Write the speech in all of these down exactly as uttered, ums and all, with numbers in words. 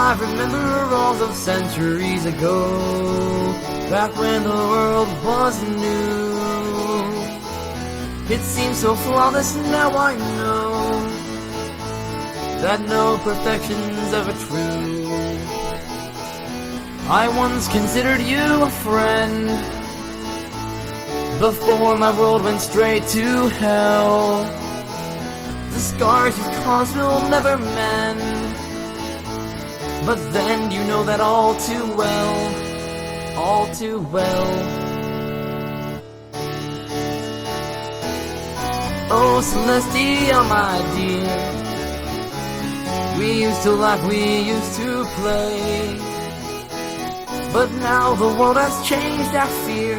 I remember all those centuries ago, back when the world was new. It seems so flawless, now I know that no perfection's ever true. I once considered you a friend, before my world went straight to hell. The scars you've caused will never mend, but then you know that all too well, all too well. Oh, Celestia, my dear, we used to laugh, we used to play, but now the world has changed, I fear,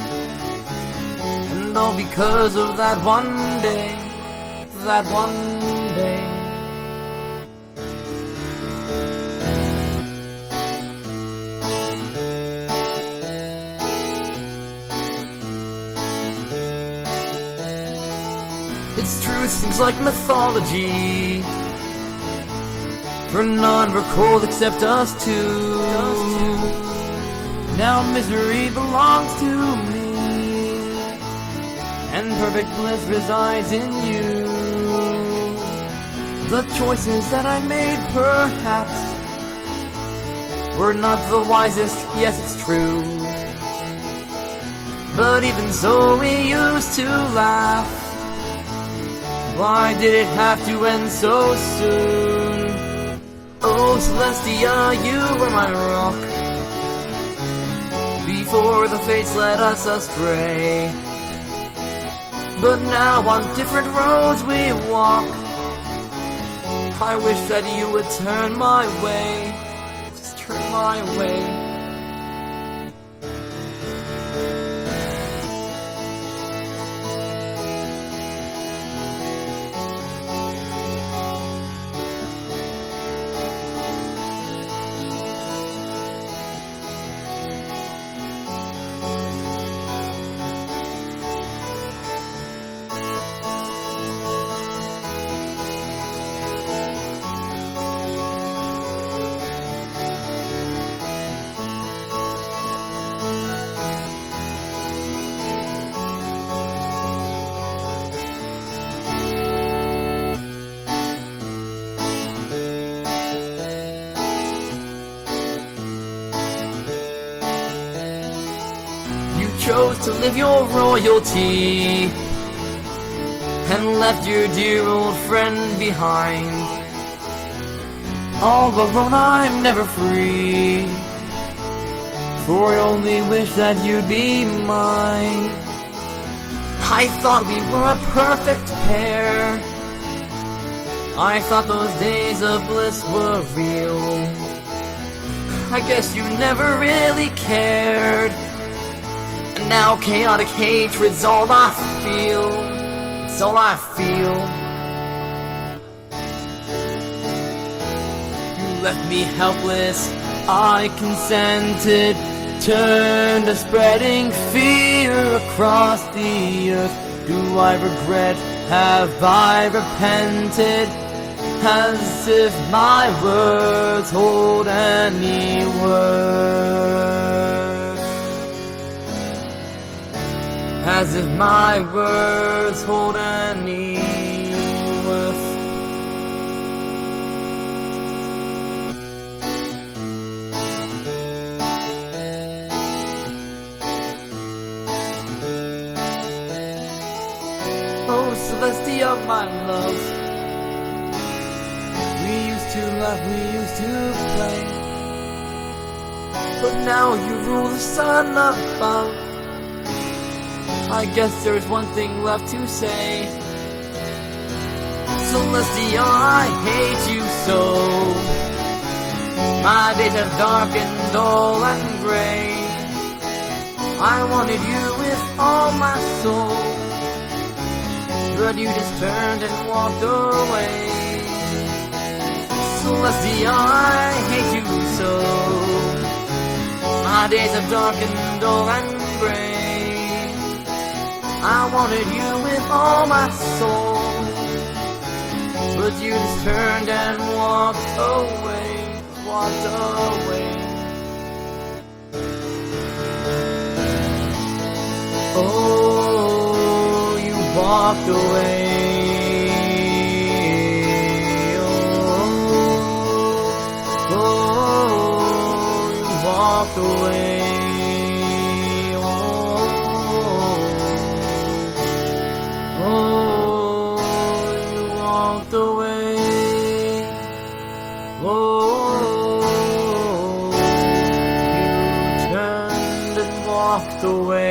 and all because of that one day, that one day. It's true, it seems like mythology, for none were cold except us two. Now misery belongs to me, and perfect bliss resides in you. The choices that I made perhaps were not the wisest, yes it's true, but even so we used to laugh. Why did it have to end so soon? Oh, Celestia, you were my rock, before the fates led us astray. But now on different roads we walk. I wish that you would turn my way, just turn my way. Chose to live your royalty and left your dear old friend behind. All alone I'm never free, for I only wish that you'd be mine. I thought we were a perfect pair, I thought those days of bliss were real. I guess you never really cared, and now chaotic hatred's all I feel, it's all I feel. You left me helpless, I consented, turned to spreading fear across the earth. Do I regret, have I repented, as if my words hold any worth? As if my words hold any worth. Oh, Celestia, my love, we used to laugh, we used to play, but now you rule the sun above. I guess there's one thing left to say. Celestia, I hate you so. My days have darkened, dull and gray. I wanted you with all my soul, but you just turned and walked away. Celestia, I hate you so. My days have darkened, dull and gray. I wanted you with all my soul, but you just turned and walked away. walked away. Oh, you walked away. Oh, oh, you walked away. Oh, oh, you walked away. Oh, you turned and walked away.